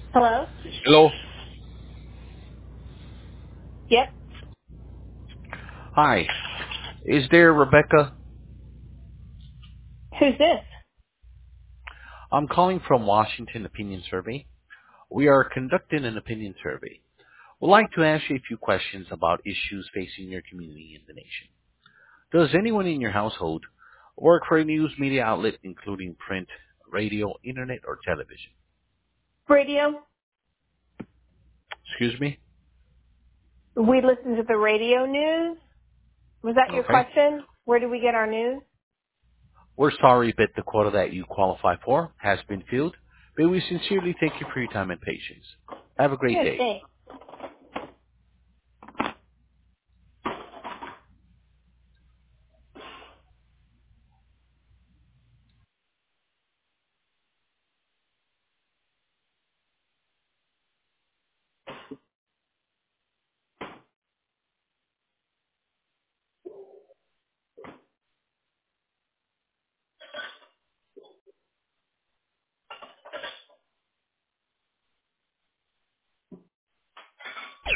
Hello? Hello. Yep. Hi. Is there Rebecca? Who's this? I'm calling from Washington Opinion Survey. We are conducting an opinion survey. We'd like to ask you a few questions about issues facing your community and the nation. Does anyone in your household work for a news media outlet including print, radio, internet, or television? Radio? Excuse me? We listen to the radio news? Was that your Okay. question? Where do we get our news? We're sorry that the quota that you qualify for has been filled, but we sincerely thank you for your time and patience. Have a great Good, day. thanks.